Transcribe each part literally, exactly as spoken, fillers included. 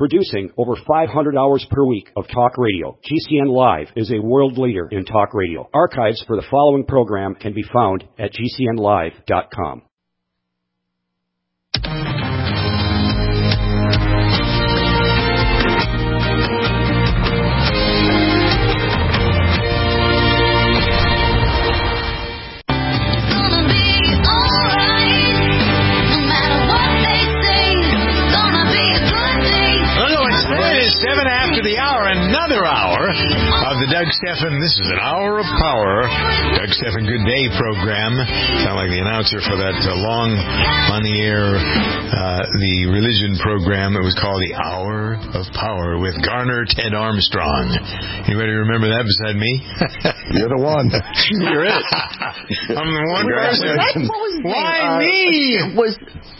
Producing over five hundred hours per week of talk radio, G C N Live is a world leader in talk radio. Archives for the following program can be found at G C N live dot com. Seven after the hour, another hour of the Doug Stephan. This is an hour of power. Doug Stephan Good Day program. Sound like the announcer for that uh, long on the air, uh, the religion program that was called the Hour of Power with Garner Ted Armstrong. Anybody remember that beside me? You're the one. You're it. I'm the one person. Why uh, me? Was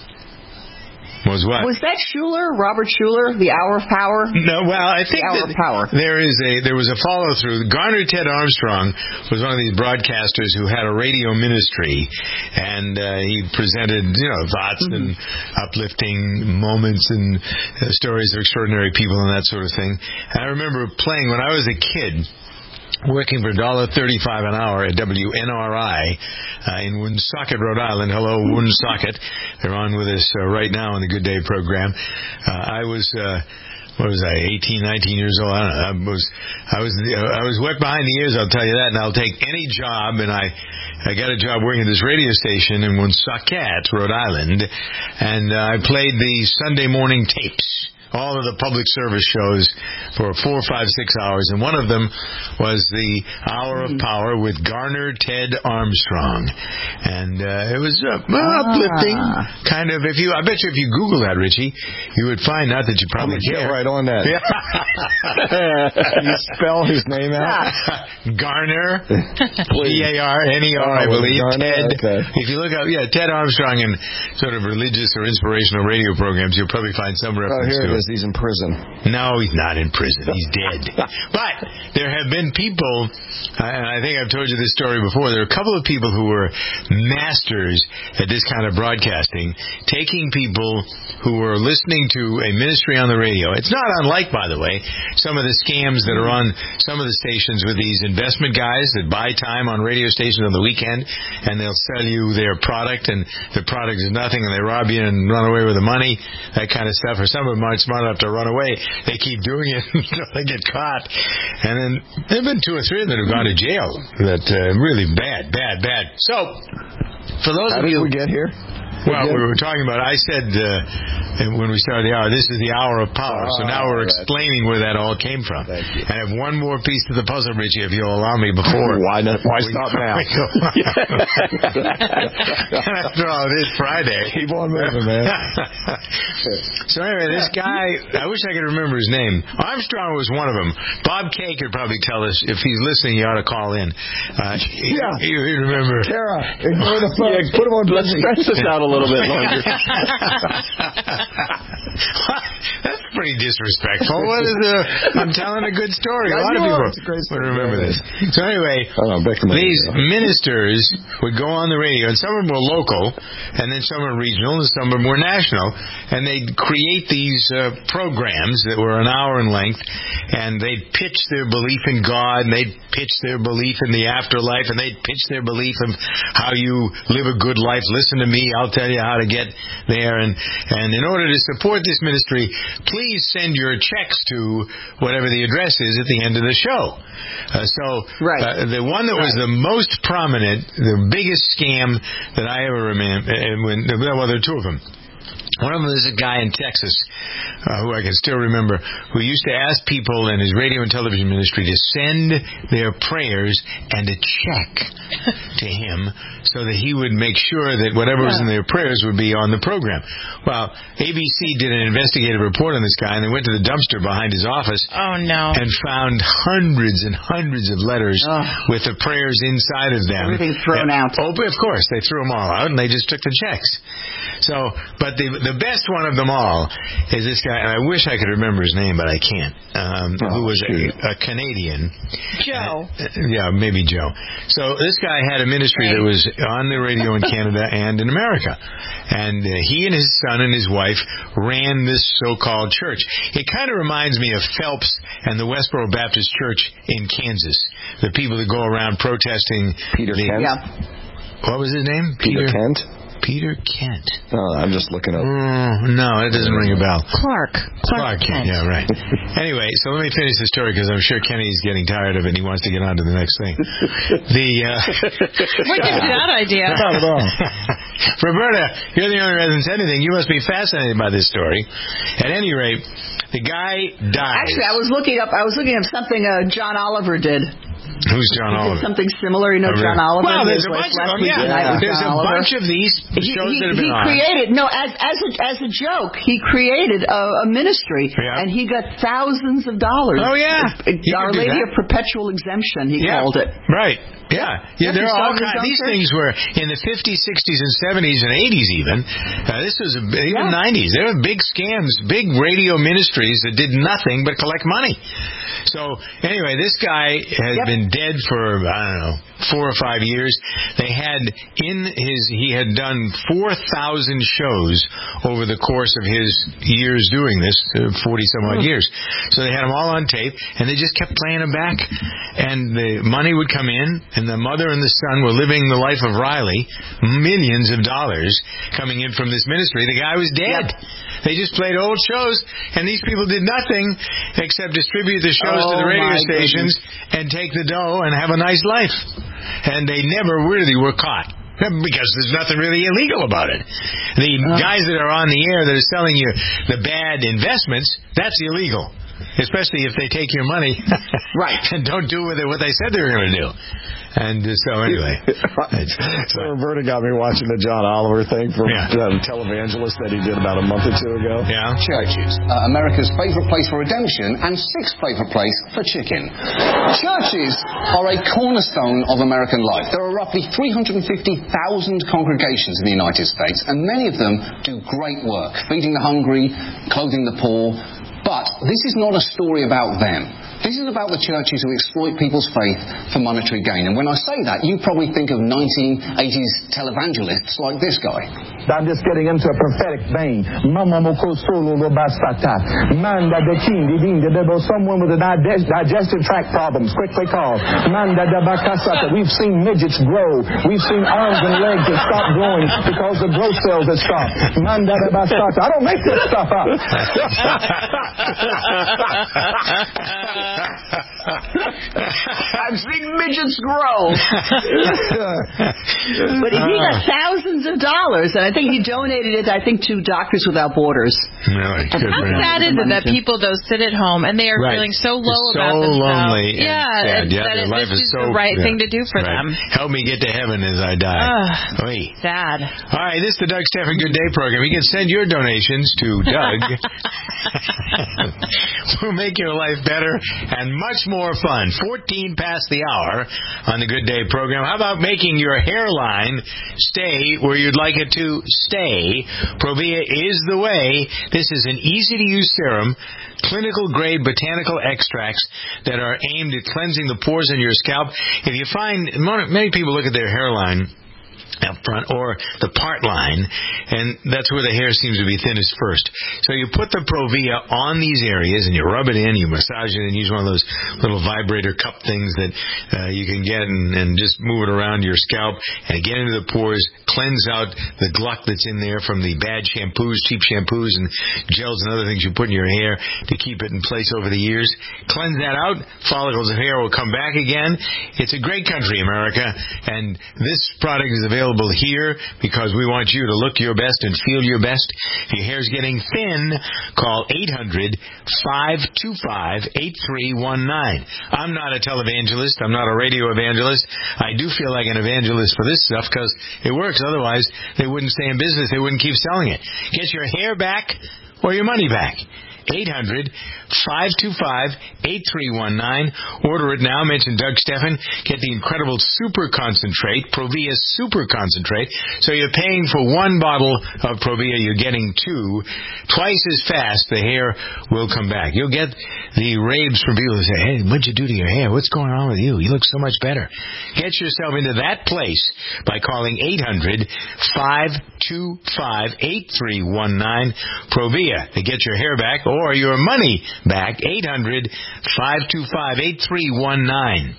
Was what? Was that Schuler, Robert Schuler, the Hour of Power? No, well, I think the Hour that of Power. there is a there was a follow through. Garner Ted Armstrong was one of these broadcasters who had a radio ministry, and uh, he presented you know thoughts mm-hmm. and uplifting moments and uh, stories of extraordinary people and that sort of thing. And I remember playing when I was a kid, working for one dollar thirty-five an hour at W N R I uh, in Woonsocket, Rhode Island. Hello, Woonsocket. They're on with us uh, right now on the Good Day program. Uh, I was, uh, what was I, eighteen, nineteen years old? I don't know. I was, I was, uh, I was wet behind the ears, I'll tell you that, and I'll take any job, and I, I got a job working at this radio station in Woonsocket, Rhode Island, and uh, I played the Sunday morning tapes. All of the public service shows for four, five, six hours, and one of them was the Hour of Power with Garner Ted Armstrong, and uh, it was uh, ah. uplifting, kind of. If you, I bet you, if you Google that, Richie, you would find out that you probably get care. right on that. Yeah. You spell his name out. Garner, G A R N E R, I believe. Garner, Ted. Okay. If you look up, yeah, Ted Armstrong in sort of religious or inspirational radio programs, you'll probably find some reference oh, here to it. He's in prison. No, he's not in prison. He's dead. But there have been people, and I think I've told you this story before, there are a couple of people who were masters at this kind of broadcasting, taking people who were listening to a ministry on the radio. It's not unlike, by the way, some of the scams that are on some of the stations with these investment guys that buy time on radio stations on the weekend, and they'll sell you their product, and the product is nothing, and they rob you and run away with the money, that kind of stuff. Or some of them aren't smart enough to run away. They keep doing it until they get caught. And then there have been two or three of them that have gone to jail. That uh, really bad, bad, bad. So, for those How of did you... we get here? Well, we were talking about, I said uh, when we started the hour, this is the Hour of Power. So now we're explaining where that all came from. Thank you. And I have one more piece to the puzzle, Richie, if you'll allow me before. Why not? Why we, stop now? After all, it is Friday. Keep on moving, man. So anyway, this guy, I wish I could remember his name. Armstrong was one of them. Bob Kay could probably tell us. If he's listening, he ought to call in. Uh, yeah. He, he'd remember. Tara, ignore the phone. Yeah, put him on. Let's stretch this out a little bit longer. That's pretty disrespectful. What is a, I'm telling a good story. A lot of people would remember this. So anyway, oh, these ministers would go on the radio, and some of them were local, and then some were regional, and some of them were national, and they'd create these uh, programs that were an hour in length, and they'd pitch their belief in God, and they'd pitch their belief in the afterlife, and they'd pitch their belief of how you live a good life. Listen to me, I'll tell you how to get there. And, and in order to support this ministry, please send your checks to whatever the address is at the end of the show. Uh, so right. uh, the one that right. was the most prominent, the biggest scam that I ever remember, and when, well, there are two of them. One of them is a guy in Texas, uh, who I can still remember, who used to ask people in his radio and television ministry to send their prayers and a check to him so that he would make sure that whatever was in their prayers would be on the program. Well, A B C did an investigative report on this guy, and they went to the dumpster behind his office oh, no. and found hundreds and hundreds of letters oh. with the prayers inside of them. Everything thrown and, out. Oh, of course, they threw them all out, and they just took the checks. So, but the the the best one of them all is this guy, and I wish I could remember his name, but I can't, um, oh, who was a, shoot. a Canadian. Joe. Uh, yeah, maybe Joe. So this guy had a ministry that was on the radio in Canada and in America. And uh, he and his son and his wife ran this so-called church. It kind of reminds me of Phelps and the Westboro Baptist Church in Kansas. The people that go around protesting. Peter the, Kent? Yeah. What was his name? Peter, Peter Kent? Peter Kent. Oh, I'm just looking up. Mm, no, it doesn't ring a bell. Clark. Clark, Clark Kent. Yeah, right. Anyway, so let me finish the story because I'm sure Kenny's getting tired of it and he wants to get on to the next thing. The uh, What gives you that idea? Not at all. Roberta, you're the only one who hasn't said anything. You must be fascinated by this story. At any rate, the guy died. Actually, I was looking up. I was looking up something uh, John Oliver did. Who's John He did Oliver? something similar, you know, Oh, John really? Oliver. Well, there's a His bunch of last them. week Yeah, tonight with there's John a Oliver. bunch of these He, shows he, that have been he on. created no as as a, as a joke. He created a, a ministry, Yeah. and he got thousands of dollars. Oh, yeah. It- He Our could do Lady that. of Perpetual Exemption, he Yeah. called it. Right. Yeah. Yeah, Yes, there he are all started his kinds. own These church. things were in the fifties, sixties, and seventies, and eighties even. Uh, this was a, even Yeah. nineties. There were big scams, big radio ministries that did nothing but collect money. So anyway, this guy has Yep. been dead for I don't know four or five years. They had in his he had done four thousand shows over the course of his years doing this, uh, forty some odd years. So they had them all on tape, and they just kept playing them back. And the money would come in, and the mother and the son were living the life of Riley, millions of dollars coming in from this ministry. The guy was dead. Yep. They just played old shows, and these people did nothing except distribute the shows to the Oh, radio my stations and take the dough and have a nice life. And they never really were caught. Because there's nothing really illegal about it. The Uh. guys that are on the air that are selling you the bad investments, that's illegal. Especially if they take your money Right. and don't do with it what they said they were going to do. And uh, so anyway. So Roberta got me watching the John Oliver thing from Yeah. the televangelist that he did about a month or two ago. Yeah. Churches, uh, America's favorite place for redemption and sixth favorite place for chicken. Churches are a cornerstone of American life. There are roughly three hundred fifty thousand congregations in the United States, and many of them do great work, feeding the hungry, clothing the poor. But this is not a story about them. This is about the churches who exploit people's faith for monetary gain. And when I say that, you probably think of nineteen eighties televangelists like this guy. I'm just getting into a prophetic vein. Mama moko solo lo basata. Manda de kindi ding de debo. Someone with a digest- digestive tract problems. Quickly call. Manda de bakasata. We've seen midgets grow. We've seen arms and legs that stop growing because the growth cells have stopped. Manda de basata. I don't make this stuff up. I've seen midgets grow. But he got thousands of dollars, and I think he donated it, I think, to Doctors Without Borders. Really? Good How for him. sad is it that people though sit at home and they are Right. feeling so low so about themselves? lonely and yeah, sad. it's- Yeah, that their it- life this is is so the right yeah. thing to do for Right. them. Help me get to heaven as I die. Ugh. Oy. Sad. All right, this is the Doug Stafford Good Day program. You can send your donations to Doug. We'll make your life better and much more fun. fourteen past the hour on the Good Day program. How about making your hairline stay where you'd like it to stay? Provia is the way. This is an easy-to-use serum, clinical-grade botanical extracts that are aimed at cleansing the pores in your scalp. If you find, many people look at their hairline up front or the part line, and that's where the hair seems to be thinnest first. So you put the Provia on these areas and you rub it in, you massage it, and use one of those little vibrator cup things that uh, you can get and, and just move it around your scalp and get into the pores, cleanse out the gluck that's in there from the bad shampoos, cheap shampoos and gels and other things you put in your hair to keep it in place over the years. Cleanse that out, follicles of hair will come back again. It's a great country, America, and this product is available here because we want you to look your best and feel your best. If your hair's getting thin, call eight hundred, five two five, eight three one nine. I'm not a televangelist. I'm not a radio evangelist. I do feel like an evangelist for this stuff because it works. Otherwise, they wouldn't stay in business. They wouldn't keep selling it. Get your hair back or your money back. eight hundred, five two five, eight three one nine. Order it now. Mention Doug Stephan. Get the incredible Super Concentrate, Provia Super Concentrate. So you're paying for one bottle of Provia, you're getting two. Twice as fast, the hair will come back. You'll get the raves from people who say, hey, what'd you do to your hair? What's going on with you? You look so much better. Get yourself into that place by calling eight hundred, five two five, eight three one nine. Provia to get your hair back or your money back. eight hundred, five two five, eight three one nine.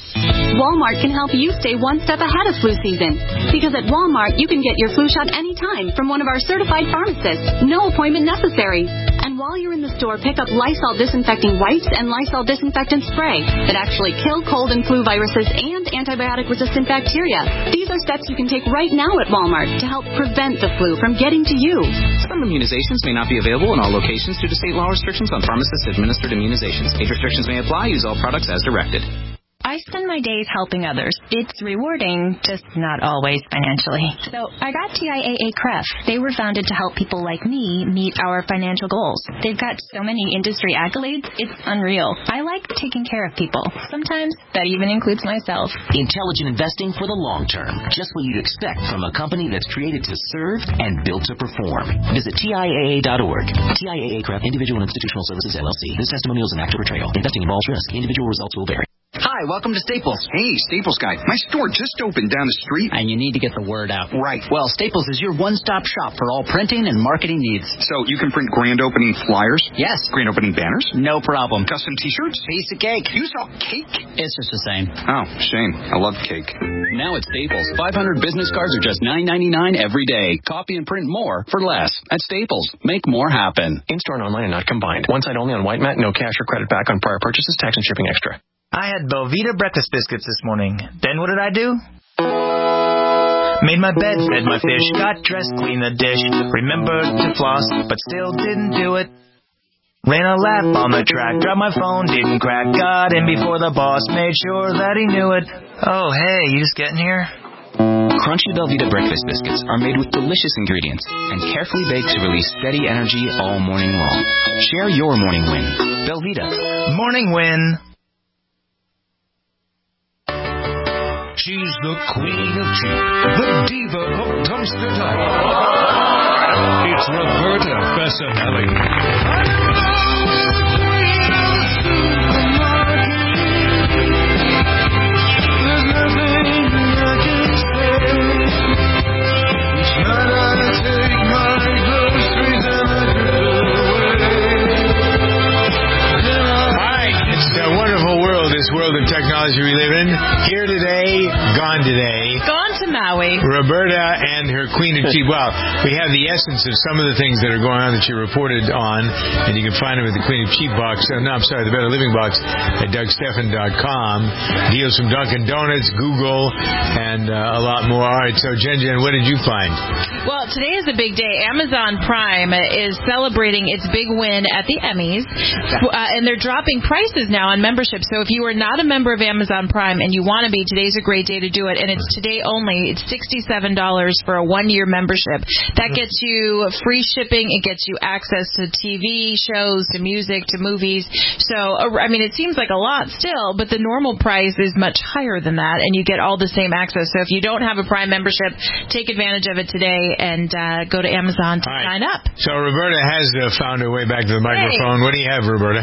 Walmart can help you stay one step ahead of flu season. Because at Walmart, you can get your flu shot anytime from one of our certified pharmacists. No appointment necessary. And while you're in the store, pick up Lysol disinfecting wipes and Lysol disinfectant spray that actually kill cold and flu viruses and antibiotic-resistant bacteria. These are steps you can take right now at Walmart to help prevent the flu from getting to you. Some immunizations may not be available in all locations due to state law restrictions on pharmacist-administered immunizations. Age restrictions may apply. Use all products as directed. I spend my days helping others. It's rewarding, just not always financially. So I got T I A A C R E F. They were founded to help people like me meet our financial goals. They've got so many industry accolades, it's unreal. I like taking care of people. Sometimes that even includes myself. Intelligent investing for the long term. Just what you'd expect from a company that's created to serve and built to perform. Visit T I A A dot org. T I A A C R E F, Individual and Institutional Services, L L C. This testimonial is an act of portrayal. Investing involves risk. Individual results will vary. Hi, welcome to Staples. Hey, Staples guy. My store just opened down the street. And you need to get the word out. Right. Well, Staples is your one-stop shop for all printing and marketing needs. So you can print grand opening flyers? Yes. Grand opening banners? No problem. Custom t-shirts? Piece of cake. You sell cake? It's just the same. Oh, shame. I love cake. Now at Staples, five hundred business cards are just nine ninety-nine every day. Copy and print more for less. At Staples, make more happen. In-store and online and not combined. One site only on White Mat. No cash or credit back on prior purchases. Tax and shipping extra. I had Belvita breakfast biscuits this morning. Then what did I do? Made my bed, fed my fish, got dressed, cleaned the dish, remembered to floss, but still didn't do it. Ran a lap on the track, dropped my phone, didn't crack, got in before the boss, made sure that he knew it. Oh, hey, you just getting here? Crunchy Belvita breakfast biscuits are made with delicious ingredients and carefully baked to release steady energy all morning long. Share your morning win. Belvita. Morning win. She's the queen of cheap, the diva of dumpster diving. It's Roberta Bessinelli. There's nothing I can say. Each night I take my groceries and I drift away. Hi, it's a wonderful world, this world of technology we live in. Here today, gone today. Gone to Maui. Roberta and her Queen of Cheap. Well, we have the essence of some of the things that are going on that she reported on, and you can find them at the Queen of Cheap box. Uh, no, I'm sorry, the Better Living box at Doug Stephan dot com. Deals from Dunkin' Donuts, Google, and uh, a lot more. All right, so Jen Jen, what did you find? Well, today is a big day. Amazon Prime is celebrating its big win at the Emmys, uh, and they're dropping prices now on membership. So if you are not a member of Amazon Prime and you want to be, today's a great day to do it, and it's today only. It's sixty-seven dollars for a one-year membership. That gets you free shipping. It gets you access to T V shows, to music, to movies. So, I mean, it seems like a lot still, but the normal price is much higher than that, and you get all the same access. So if you don't have a Prime membership, take advantage of it today and uh, go to Amazon to right. sign up. So Roberta has uh, found her way back to the microphone. Hey. What do you have, Roberta?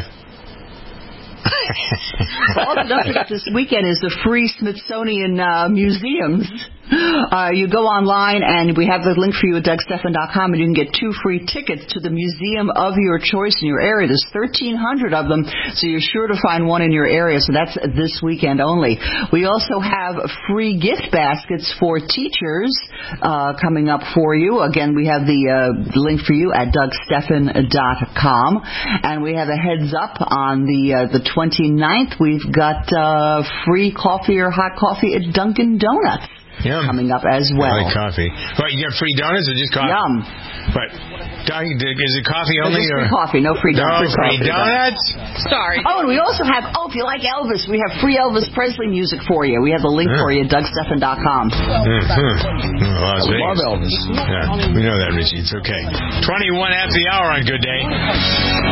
Also, don't forget this weekend is the free Smithsonian uh, Museums. Uh, you go online, and we have the link for you at Doug Stephan dot com, and you can get two free tickets to the museum of your choice in your area. There's thirteen hundred of them, so you're sure to find one in your area. So that's this weekend only. We also have free gift baskets for teachers uh, coming up for you. Again, we have the uh, link for you at Doug Stephan dot com, and we have a heads up on the uh, the twenty-ninth. We've got uh, free coffee or hot coffee at Dunkin' Donuts. Yum. Coming up as well. I like coffee. What, you get free donuts or just coffee? Yum. But is it coffee only? Just or? free coffee, no free donuts. No free donuts? Sorry. Oh, and we also have, oh, if you like Elvis, we have free Elvis Presley music for you. We have the link huh. for you at Doug Stephan dot com. Mm-hmm. Las Vegas. Love Elvis. Yeah, we know that, Richie. It's okay. twenty-one after the hour on Good Day.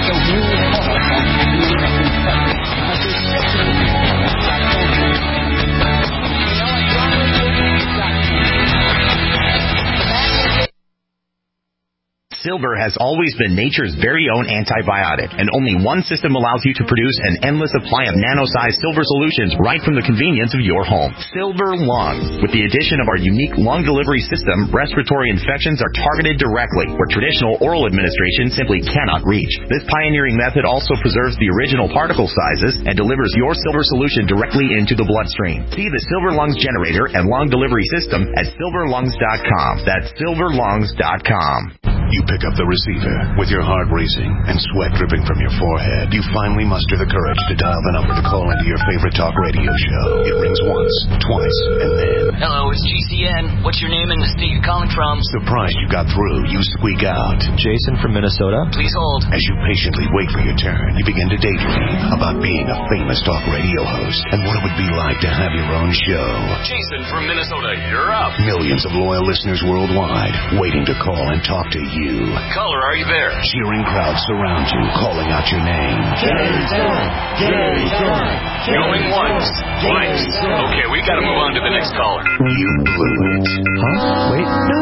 Silver has always been nature's very own antibiotic, and only one system allows you to produce an endless supply of nano-sized silver solutions right from the convenience of your home. Silver Lungs. With the addition of our unique lung delivery system, respiratory infections are targeted directly, where traditional oral administration simply cannot reach. This pioneering method also preserves the original particle sizes and delivers your silver solution directly into the bloodstream. See the Silver Lungs generator and lung delivery system at silver lungs dot com. That's silver lungs dot com. You pick up the receiver with your heart racing and sweat dripping from your forehead. You finally muster the courage to dial the number to call into your favorite talk radio show. It rings once, twice, and then... Hello, it's G C N. What's your name and the state you're calling from? Surprised you got through, you squeak out. Jason from Minnesota. Please hold. As you patiently wait for your turn, you begin to daydream about being a famous talk radio host and what it would be like to have your own show. Jason from Minnesota, you're up. Millions of loyal listeners worldwide waiting to call and talk to you. Caller, are you there? Cheering crowds surround you, calling out your name. Jason! Jason! Going once, twice. Okay, we gotta move on to the next caller. You blew it. Huh? Wait.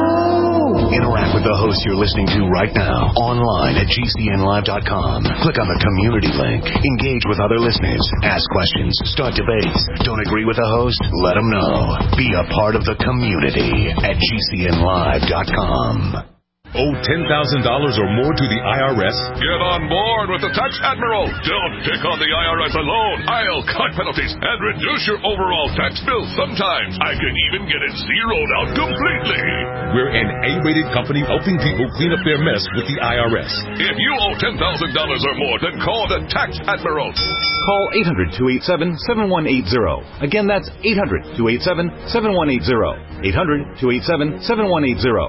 No! Interact with the host you're listening to right now, online at G C N live dot com. Click on the community link. Engage with other listeners. Ask questions. Start debates. Don't agree with the host? Let them know. Be a part of the community at G C N live dot com. Owe ten thousand dollars or more to the I R S? Get on board with the Tax Admiral. Don't pick on the I R S alone. I'll cut penalties and reduce your overall tax bill. Sometimes I can even get it zeroed out completely. We're an A-rated company helping people clean up their mess with the I R S. If you owe ten thousand dollars or more, then call the Tax Admiral. Call eight hundred, two eight seven, seven one eight zero. Again, that's eight hundred, two eight seven, seven one eight zero. eight hundred, two eight seven, seven one eight zero.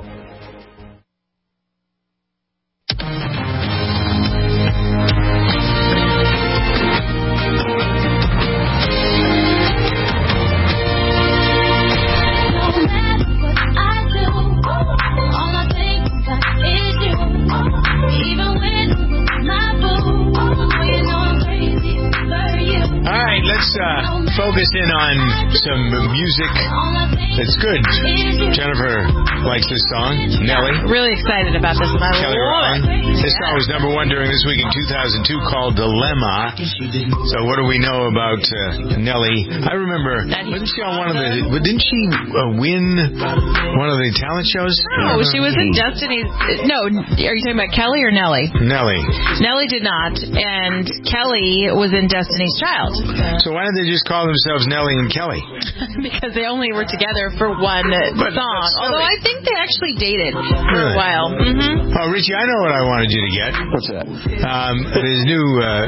Focus in on some music that's good. Jennifer likes this song. Nellie. Really excited about this one. I Kelly love it. This song was number one during this week in two thousand two called Dilemma. So what do we know about uh, Nellie? I remember, wasn't she on one of the, didn't she uh, win one of the talent shows? No, she was in Destiny's, no, are you talking about Kelly or Nellie? Nellie. Nellie did not, and Kelly was in Destiny's Child. So why didn't they just call themselves Nellie and Kelly? Because they only were together for one but, song. but Although I think they actually dated for a while. Mm-hmm. Oh, Richie, I know what I wanted you to get. What's that? Um, his new, uh,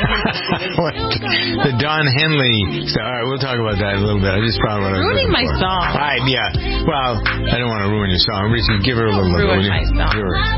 the Don Henley. So, all right, we'll talk about that in a little bit. I just found what I was ruining my for. song. All right, yeah. Well, I don't want to ruin your song. Richie, give her a little bit. Ruin my song. Give her.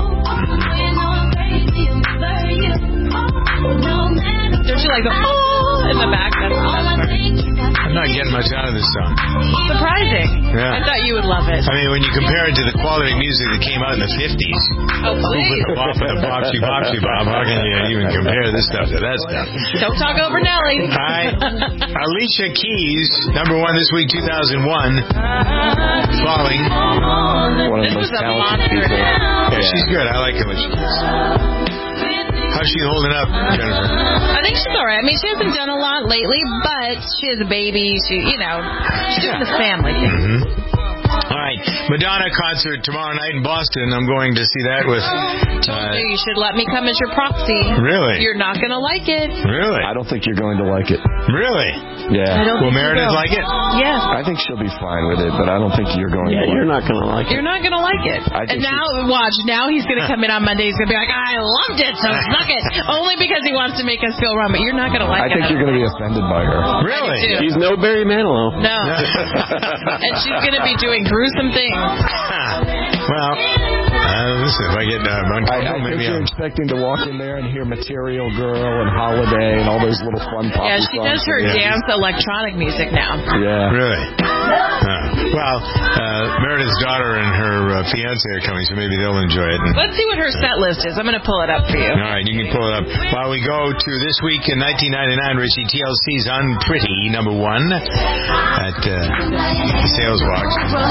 Don't you like the oh in the back? That's I'm not getting much out of this song. Surprising. Yeah. I thought you would love it. I mean, when you compare it to the quality of music that came out in the fifties, oh please, the bop and the bopsy bopsy bop, how can you even compare this stuff to that stuff? Don't talk over Nelly. All right. Alicia Keys, number one this week, two thousand one. Falling. One of the this most was a talented monster. people. Yeah, she's good. I like Alicia Keys. How's she holding up, Jennifer? I think she's all right. I mean, she hasn't done a lot lately, but she has a baby. She, you know, she's doing the family thing. Mm-hmm. All right, Madonna concert tomorrow night in Boston. I'm going to see that with. Uh, you should let me come as your proxy. Really? You're not going to like it. Really? I don't think you're going to like it. Really? Yeah. I don't Will think Meredith will. like it? Yes. I think she'll be fine with it, but I don't think you're going yeah, to like it. You're not going to like it. You're not going to like it. I And think now, watch, now he's going to come in on Monday. He's going to be like, I loved it, so suck it. Only because he wants to make us feel wrong, but you're not going to like I it. think you're going to be offended by her. Really? She's no Barry Manilow. No. And she's going to be doing gruesome things. Well, I listen, if I get uh, I, uncomfortable, I think maybe you're I'll... expecting to walk in there and hear Material Girl and Holiday and all those little fun pop Yeah, songs. she does her Yeah. dance electronic music now. Yeah. Really? Uh, well, uh, Meredith's daughter and her uh, fiance are coming, so maybe they'll enjoy it. And, Let's see what her set list is. I'm going to pull it up for you. all right, you can pull it up. While we go to This Week in nineteen ninety-nine, Richie, T L C's Unpretty, number one at uh, Sales Box.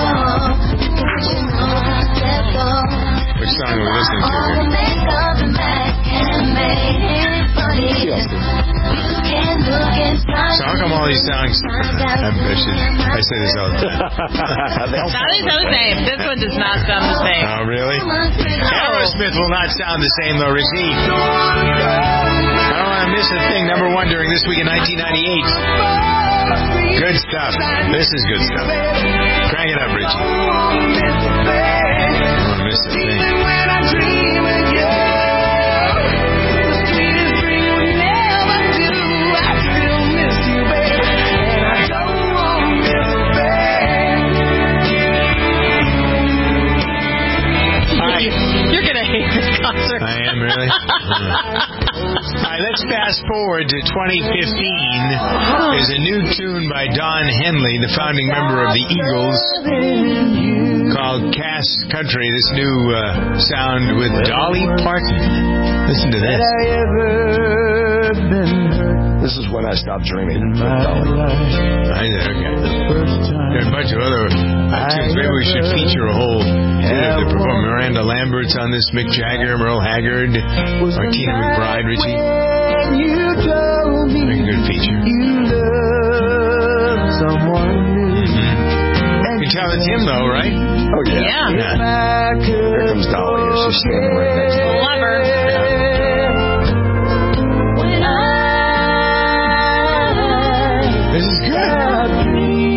Which song are we listening to here? So how come all these songs... I, I, should, I say this all the time. Now they sound the same. This one does not sound the same. Oh, really? Aerosmith will not sound the same, though, Richie. I don't want to miss a thing. Number one during This Week in nineteen ninety-eight. Good stuff. This is good stuff. Crank it up, Richie. I don't want to miss a thing. You're going to hate this concert. I am, really? All right, let's fast forward to twenty fifteen. There's a new tune by Don Henley, the founding member of the Eagles, called Cass Country. This new uh, sound with Dolly Parton. Listen to this. This is When I Stopped Dreaming. with Dolly. I know, okay. There are a bunch of other tunes. Maybe we should feature a whole bit of the performance. Miranda Lambert's on this, Mick Jagger, Merle Haggard, Martina McBride, Richie. Very good feature. Mm-hmm. You can tell it's him, though, right? Oh, yeah. Yeah. yeah. Here comes Dolly. She's standing right next to him. Love her. This is good.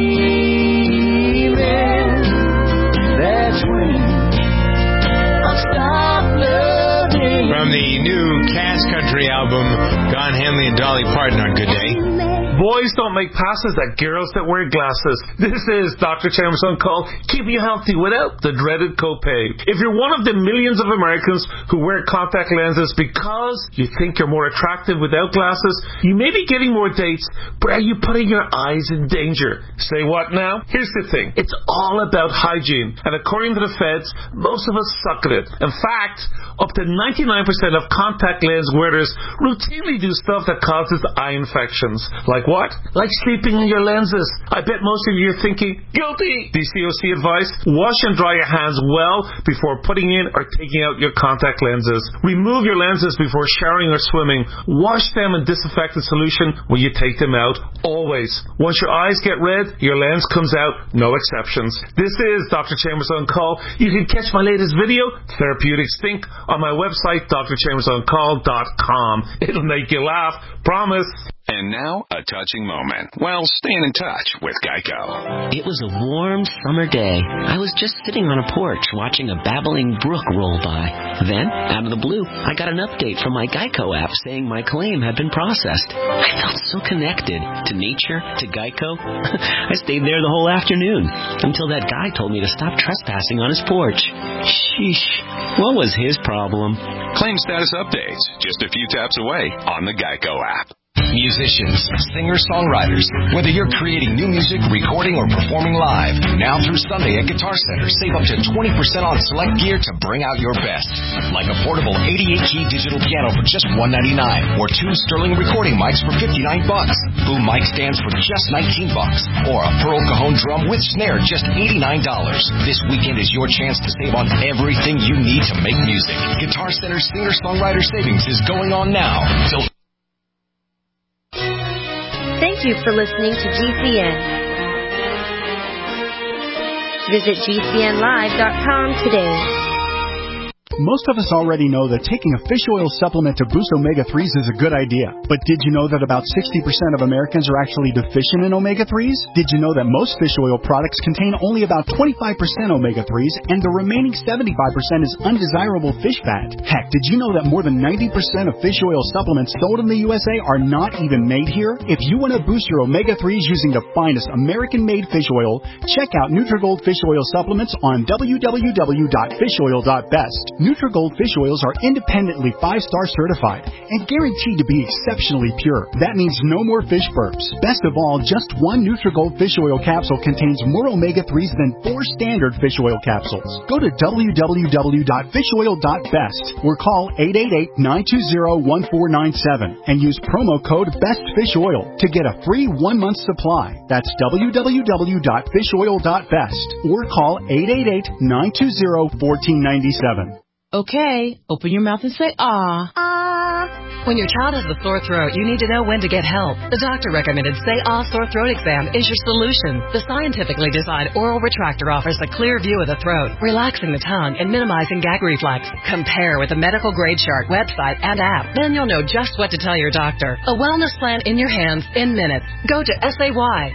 From the new Cass Country album, Don Henley and Dolly Parton on Good Day. Boys don't make passes at girls that wear glasses. This is Doctor Chambers on Call, keeping you healthy without the dreaded copay. If you're one of the millions of Americans who wear contact lenses because you think you're more attractive without glasses, you may be getting more dates, but are you putting your eyes in danger? Say what now? Here's the thing. It's all about hygiene. And according to the feds, most of us suck at it. In fact, up to ninety-nine percent of contact lens wearers routinely do stuff that causes eye infections. Like what? Like sleeping in your lenses. I bet most of you are thinking, guilty! D C O C advice, wash and dry your hands well before putting in or taking out your contact lenses. Remove your lenses before showering or swimming. Wash them in disinfectant solution when you take them out. Always. Once your eyes get red, your lens comes out. No exceptions. This is Doctor Chambers on Call. You can catch my latest video, Therapeutics Think, on my website, d r chambers on call dot com. It'll make you laugh. Promise. And now, a touching moment. Well, staying in touch with Geico. It was a warm summer day. I was just sitting on a porch watching a babbling brook roll by. Then, out of the blue, I got an update from my Geico app saying my claim had been processed. I felt so connected to nature, to Geico. I stayed there the whole afternoon until that guy told me to stop trespassing on his porch. Sheesh. What was his problem? Claim status updates just a few taps away on the Geico app. Musicians, singer-songwriters, whether you're creating new music, recording, or performing live, now through Sunday at Guitar Center, save up to twenty percent on select gear to bring out your best. Like a portable eighty-eight key digital piano for just one ninety-nine, or two Sterling recording mics for fifty-nine bucks, boom mic stands for just nineteen bucks, or a Pearl Cajon drum with snare just eighty-nine dollars. This weekend is your chance to save on everything you need to make music. Guitar Center's singer-songwriter savings is going on now. Till Thank you for listening to G C N. Visit G C N live dot com today. Most of us already know that taking a fish oil supplement to boost omega threes is a good idea. But did you know that about sixty percent of Americans are actually deficient in omega threes? Did you know that most fish oil products contain only about twenty-five percent omega threes and the remaining seventy-five percent is undesirable fish fat? Heck, did you know that more than ninety percent of fish oil supplements sold in the U S A are not even made here? If you want to boost your omega threes using the finest American-made fish oil, check out Nutrigold fish oil supplements on w w w dot fish oil dot best. Nutrigold fish oils are independently five-star certified and guaranteed to be exceptionally pure. That means no more fish burps. Best of all, just one Nutrigold fish oil capsule contains more omega threes than four standard fish oil capsules. Go to w w w dot fish oil dot best or call eight eight eight, nine two zero, one four nine seven and use promo code BESTFISHOIL to get a free one-month supply. That's w w w dot fish oil dot best or call eight eight eight, nine two zero, one four nine seven. Okay, open your mouth and say ah. Ah. When your child has a sore throat, you need to know when to get help. The doctor recommended Say Ah Sore Throat Exam is your solution. The scientifically designed oral retractor offers a clear view of the throat, relaxing the tongue and minimizing gag reflex. Compare with the medical grade chart, website, and app. Then you'll know just what to tell your doctor. A wellness plan in your hands in minutes. Go to say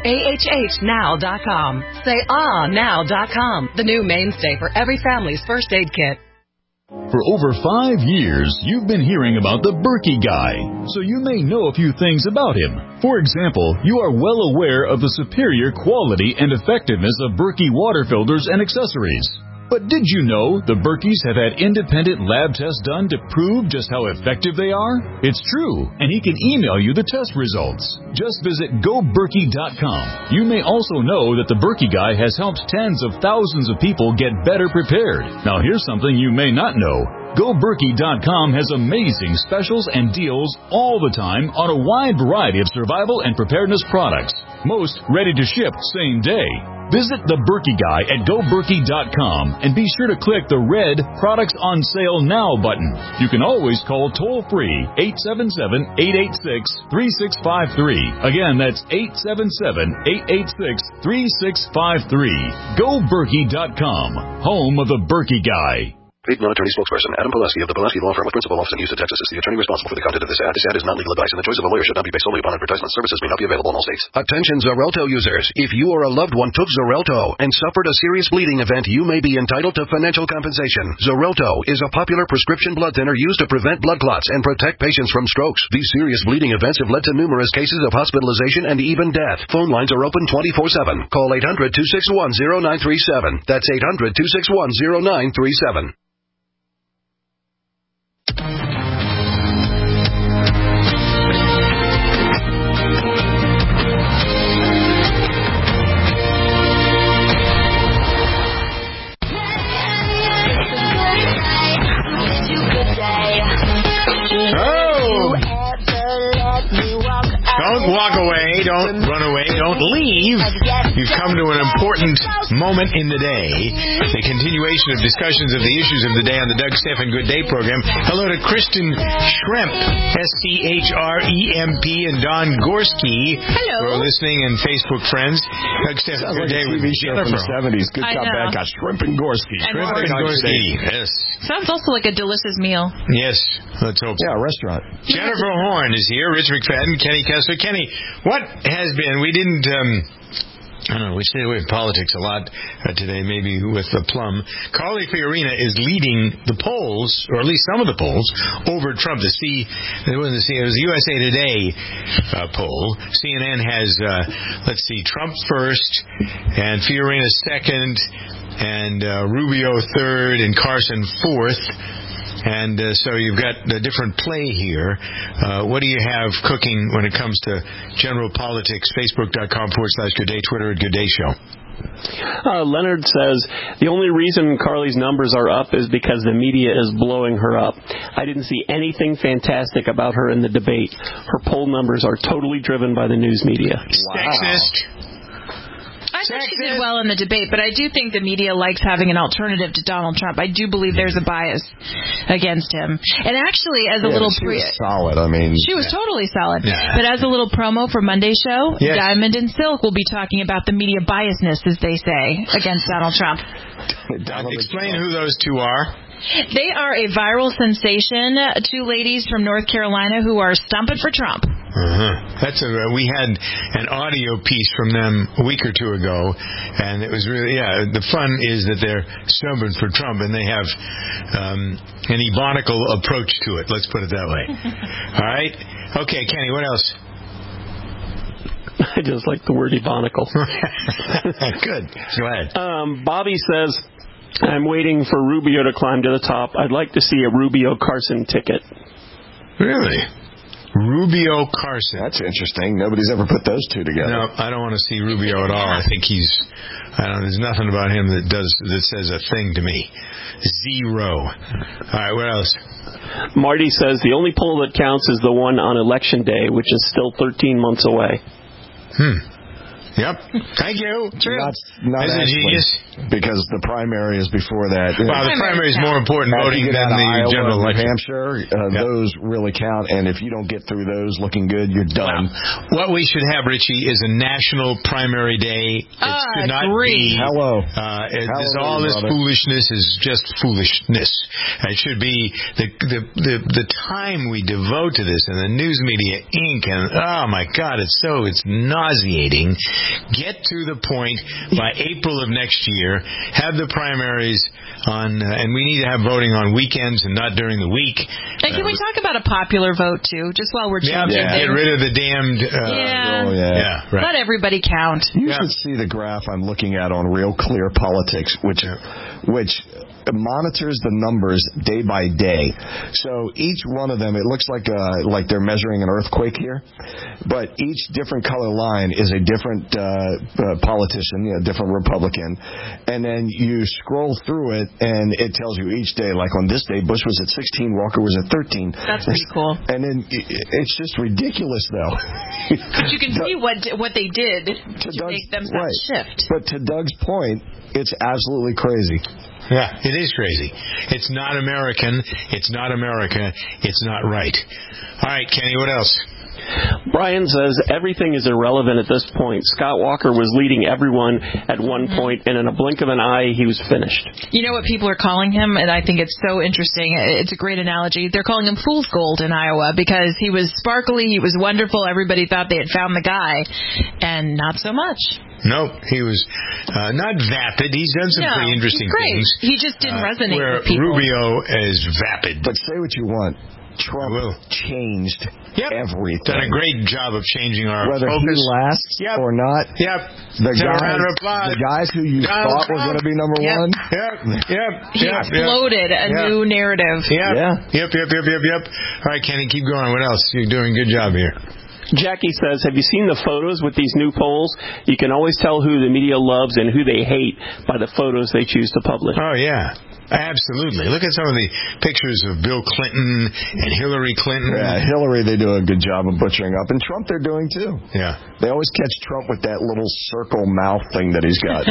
ah now dot com. say ah now dot com, the new mainstay for every family's first aid kit. For over five years, you've been hearing about the Berkey Guy, so you may know a few things about him. For example, you are well aware of the superior quality and effectiveness of Berkey water filters and accessories. But did you know the Berkeys have had independent lab tests done to prove just how effective they are? It's true, and he can email you the test results. Just visit go berkey dot com. You may also know that the Berkey Guy has helped tens of thousands of people get better prepared. Now here's something you may not know. go berkey dot com has amazing specials and deals all the time on a wide variety of survival and preparedness products. Most ready to ship same day. Visit the Berkey Guy at go berkey dot com and be sure to click the red Products on Sale Now button. You can always call toll-free eight seven seven, eight eight six, three six five three. Again, that's eight seven seven, eight eight six, three six five three. go berkey dot com, home of the Berkey Guy. Paid non-attorney spokesperson Adam Pulaski of the Pulaski Law Firm with principal office in Houston, Texas is the attorney responsible for the content of this ad. This ad is not legal advice, and the choice of a lawyer should not be based solely upon advertisement. Services may not be available in all states. Attention Xarelto users. If you or a loved one took Xarelto and suffered a serious bleeding event, you may be entitled to financial compensation. Xarelto is a popular prescription blood thinner used to prevent blood clots and protect patients from strokes. These serious bleeding events have led to numerous cases of hospitalization and even death. Phone lines are open twenty-four seven. Call eight hundred, two six one, zero nine three seven. That's eight hundred, two six one, zero nine three seven. Don't walk away, don't run away, don't leave. You've come to an important moment in the day, the continuation of discussions of the issues of the day on the Doug Stephan Good Day program. Hello to Kristen Schremp, S C H R E M P, and Don Gorski. Hello. Who are listening, and Facebook friends. Doug Stephan Sounds Good like Day a T V with show from the seventies. Good I cop, know. bad cop. Shrimp and Gorski. And Shrimp and Gorski. Yes. Sounds also like a delicious meal. Yes, let's hope so. Yeah, a restaurant. Jennifer Horn is here. Rich McFadden, Kenny Kessler. Kenny, what has been, we didn't, um, I don't know, we stayed away from politics a lot uh, today, maybe with the plum. Carly Fiorina is leading the polls, or at least some of the polls, over Trump. The C, it wasn't the C, it was the U S A Today uh, poll. C N N has, uh, let's see, Trump first, and Fiorina second, and uh, Rubio third, and Carson fourth. And uh, so you've got a different play here. Uh, what do you have cooking when it comes to general politics? Facebook.com forward slash Good Day, Twitter at Good Day Show. Uh, Leonard says the only reason Carly's numbers are up is because the media is blowing her up. I didn't see anything fantastic about her in the debate. Her poll numbers are totally driven by the news media. Wow. Sexist. I think she did well in the debate, but I do think the media likes having an alternative to Donald Trump. I do believe there's a bias against him. And actually, as a yeah, little she pre- was solid. I mean, she was yeah. totally solid. Yeah. But as a little promo for Monday's show, yes. Diamond and Silk will be talking about the media biasness, as they say, against Donald Trump. Explain who those two are. They are a viral sensation. Two ladies from North Carolina who are stumping for Trump. Uh-huh. That's a. We had an audio piece from them a week or two ago, and it was really, yeah. The fun is that they're stumping for Trump, and they have um, an ebonical approach to it. Let's put it that way. All right. Okay, Kenny. What else? I just like the word ebonical. Good. Go ahead. Um, Bobby says, I'm waiting for Rubio to climb to the top. I'd like to see a Rubio-Carson ticket. Really? Rubio Carson. That's interesting. Nobody's ever put those two together. No, I don't want to see Rubio at all. I think he's, I don't know, there's nothing about him that does, that says a thing to me. Zero. All right, what else? Marty says the only poll that counts is the one on Election Day, which is still thirteen months away. Hmm. Yep. Thank you. True. Not, not As a actually, genius. because the primary is before that. Well, the primary is more important After voting you get than out of the Iowa general and New election. Hampshire, uh, Yep. those really count, and if you don't get through those looking good, you're done. Well, what we should have, Richie, is a national primary day. It Ah, should not agree. be. Hello. Uh, it, this, Hello, all this brother. foolishness is just foolishness. It should be the, the the the time we devote to this and the news media ink and oh my God, it's so it's nauseating. Get to the point by April of next year. Have the primaries on, uh, and we need to have voting on weekends and not during the week. And can Uh, we talk about a popular vote, too, just while we're Yeah, changing yeah. things? Get rid of the damned. Uh, Yeah. Oh, yeah. Yeah, right. Let everybody count. You Yeah. should see the graph I'm looking at on Real Clear Politics, which which monitors the numbers day by day. So each one of them, it looks like uh, like they're measuring an earthquake here, but each different color line is a different uh, uh, politician, you know, different Republican, and then you scroll through it, and it tells you each day, like on this day, Bush was at sixteen, Walker was at thirteen. That's pretty cool. And then it- it's just ridiculous, though. But you can see what what they did to, Doug's- make them right. shift. But to Doug's point, it's absolutely crazy. Yeah, it is crazy. It's not American. It's not America. It's not right. All right, Kenny, what else? Brian says everything is irrelevant at this point. Scott Walker was leading everyone at one point, and in a blink of an eye, he was finished. You know what people are calling him, and I think it's so interesting. It's a great analogy. They're calling him fool's gold in Iowa because he was sparkly, he was wonderful, everybody thought they had found the guy, and not so much. Nope, he was uh, not vapid. He's done some No, pretty interesting he's great. things. He just didn't uh, resonate where with people. Rubio is vapid. But say what you want. Trump changed Yep. everything. Done a great job of changing our Whether focus. he lasts Yep. or not. Yep. The Take a guys, round of applause. the guys who you Donald thought were Trump. going to be number Yep. one. Yep. Yep. He yep. exploded yep. a yep. new narrative. Yep. Yeah. Yep. Yep. Yep. Yep. Yep. All right, Kenny, keep going. What else? You're doing a good job here. Jackie says, have you seen the photos with these new polls? You can always tell who the media loves and who they hate by the photos they choose to publish. Oh, yeah. Absolutely. Look at some of the pictures of Bill Clinton and Hillary Clinton. Yeah, Hillary, they do a good job of butchering up. And Trump, they're doing too. Yeah. They always catch Trump with that little circle mouth thing that he's got.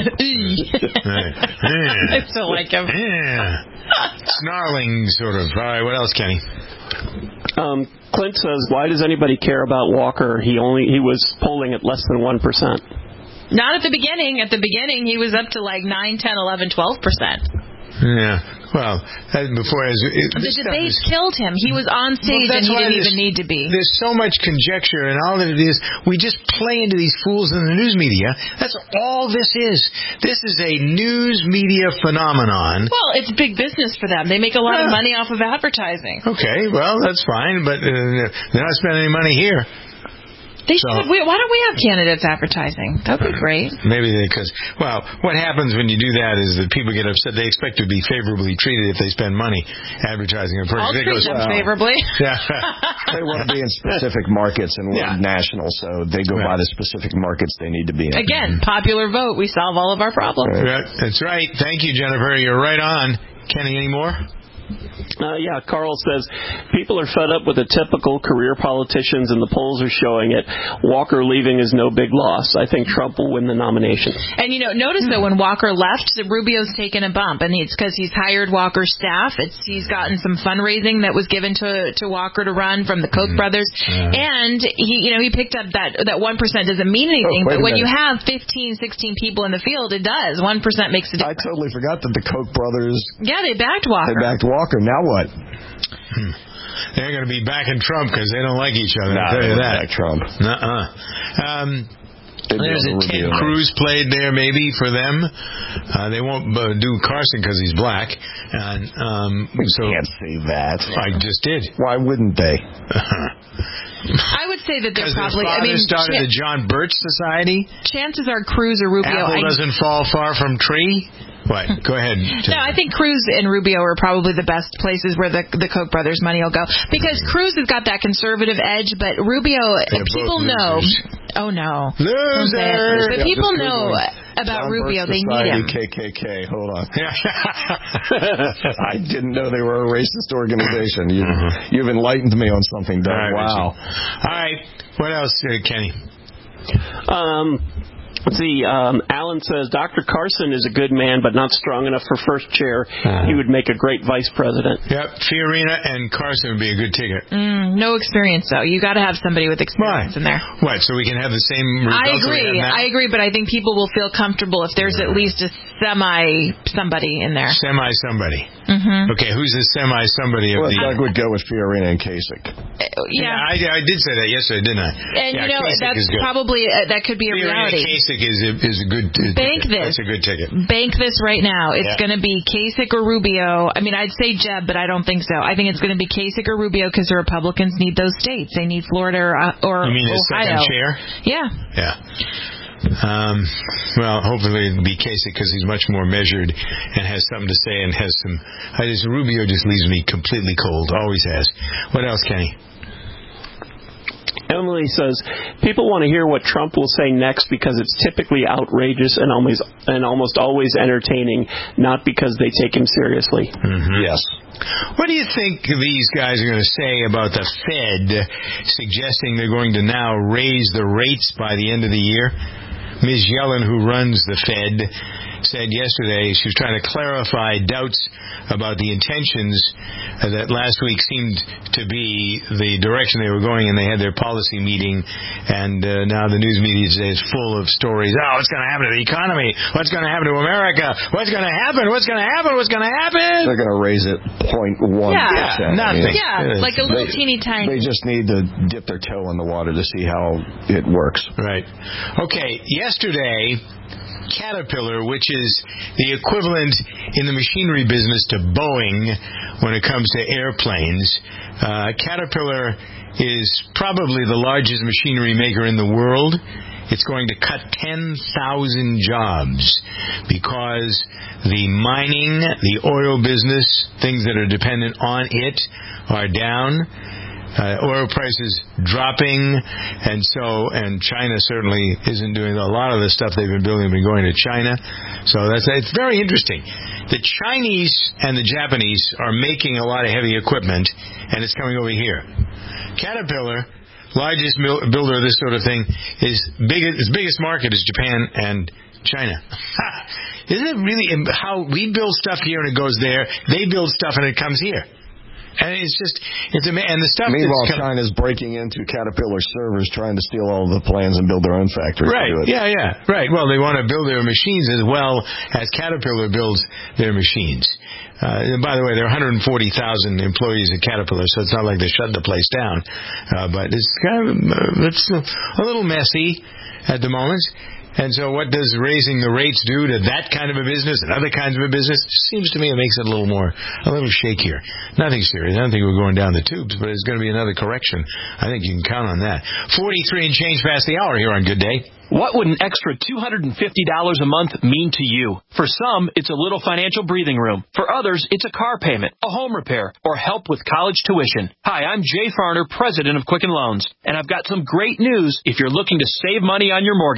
I still like him. Yeah. Snarling, sort of. All right, what else, Kenny? Um, Clint says, why does anybody care about Walker? He only he was polling at less than one percent. Not at the beginning. At the beginning, he was up to like nine, ten, eleven, twelve percent. Yeah. Well, that before as it, The debate killed him. He was on stage Well, and that's he why didn't there's- even need to be. There's so much conjecture, and all that it is, we just play into these fools in the news media. That's all this is. This is a news media phenomenon. Well, it's big business for them. They make a lot of Yeah. money off of advertising. Okay, well, that's fine, but uh, they're not spending any money here. They So- should. Why don't we have candidates advertising? That would be great. Maybe because, well, what happens when you do that is that people get upset. They expect to be favorably treated if they spend money advertising a person. I'll It treat goes- them favorably. Yeah. They want to be in specific markets and we're Yeah. national, so they go by the specific markets they need to be in. Again, popular vote. We solve all of our problems. Right. That's right. Thank you, Jennifer. You're right on. Kenny, any more? Uh, yeah, Carl says, people are fed up with the typical career politicians, and the polls are showing it. Walker leaving is no big loss. I think Trump will win the nomination. And, you know, notice that when Walker left, Rubio's taken a bump, and it's because he's hired Walker's staff. It's He's gotten some fundraising that was given to to Walker to run from the Koch brothers. Uh, And, he, you know, he picked up that that one percent doesn't mean anything, Oh, wait but a when you minute. have fifteen, sixteen people in the field, it does. one percent makes a I difference. totally forgot that the Koch brothers, Yeah, they backed Walker. they backed Walker. Now what? Hmm. They're going to be backing Trump because they don't like each other. Nah, I'll tell they you don't that. back Trump. Nuh-uh. Um, They'd be there's a able to Ted reveal Cruz played there maybe for them. Uh, they won't uh, do Carson because he's black. And um, We so can't say that. I just did. Why wouldn't they? I would say that they're Because probably, their I father mean, started cha- the John Birch Society. chances are Cruz or Rubio. Apple I, doesn't fall far from tree. What? Go ahead. No, I think Cruz and Rubio are probably the best places where the the Koch brothers' money will go, because Cruz has got that conservative edge, but Rubio, They're people both know. losers. Oh no, Losers! but Yeah, people just know Googling about John Rubio. Birch They need him. Society, K K K. Hold on. I didn't know they were a racist organization. You, Uh-huh. You've enlightened me on something, Doug. All right, Wow. All right. What else, uh, Kenny? Um, let's see. Um, Alan says Doctor Carson is a good man, but not strong enough for first chair. He would make a great vice president. Yep, Fiorina and Carson would be a good ticket. Mm, no experience though. You got to have somebody with experience in there. What? So we can have the same results I that we agree. have now? I agree, but I think people will feel comfortable if there's at least a semi somebody in there. Semi somebody. Mm-hmm. Okay, who's the semi somebody of Well, the? Doug would go with Fiorina and Kasich. Yeah. I, I did say that yesterday, didn't I? And yeah, you know Kasich that's is good. probably uh, that could be a Fiorina reality. Kasich is a, is a good uh, Bank ticket. this. That's a good ticket. Bank this right now. It's Yeah. going to be Kasich or Rubio. I mean, I'd say Jeb, but I don't think so. I think it's going to be Kasich or Rubio because the Republicans need those states. They need Florida or, uh, or You mean a Ohio. second chair? Yeah. Yeah. Um, well, hopefully it'll be Kasich because he's much more measured and has something to say and has some. I just Rubio just leaves me completely cold. Always has. What else, Kenny? Emily says people want to hear what Trump will say next because it's typically outrageous and always and almost always entertaining, not because they take him seriously. Mm-hmm. Yes. What do you think these guys are going to say about the Fed suggesting they're going to now raise the rates by the end of the year? Miz Yellen, who runs the Fed, said yesterday she was trying to clarify doubts about the intentions uh, that last week seemed to be the direction they were going, and they had their policy meeting, and uh, now the news media today is full of stories. Oh, what's going to happen to the economy? What's going to happen to America? What's going to happen? What's going to happen? What's going to happen? They're going to raise it zero point one percent. Yeah, nothing. Yeah, like a little They- teeny tiny. They just need to dip their toe in the water to see how it works. Right. Okay, yesterday, Caterpillar, which is the equivalent in the machinery business to Boeing when it comes to airplanes, uh, Caterpillar is probably the largest machinery maker in the world. It's going to cut ten thousand jobs because the mining, the oil business, things that are dependent on it, are down. Uh, oil prices dropping, and so and China certainly isn't doing a lot of the stuff they've been building. Been going to China, so that's it's very interesting. The Chinese and the Japanese are making a lot of heavy equipment, and it's coming over here. Caterpillar, largest mil- builder of this sort of thing, is big. Its biggest market is Japan and China. Isn't it really how we build stuff here and it goes there? They build stuff and it comes here. And it's just, it's a, and the stuff. Meanwhile, that's com- China's breaking into Caterpillar servers, trying to steal all the plans and build their own factories. Right. To do it. Yeah, yeah. Right. Well, they want to build their machines as well as Caterpillar builds their machines. Uh, and by the way, there are one hundred forty thousand employees at Caterpillar, so it's not like they shut the place down. Uh, but it's kind of uh, it's a little messy at the moment. And so what does raising the rates do to that kind of a business and other kinds of a business? It seems to me it makes it a little more, a little shakier. Nothing serious. I don't think we're going down the tubes, but it's going to be another correction. I think you can count on that. forty-three and change past the hour here on Good Day. What would an extra two hundred fifty dollars a month mean to you? For some, it's a little financial breathing room. For others, it's a car payment, a home repair, or help with college tuition. Hi, I'm Jay Farner, president of Quicken Loans, and I've got some great news if you're looking to save money on your mortgage.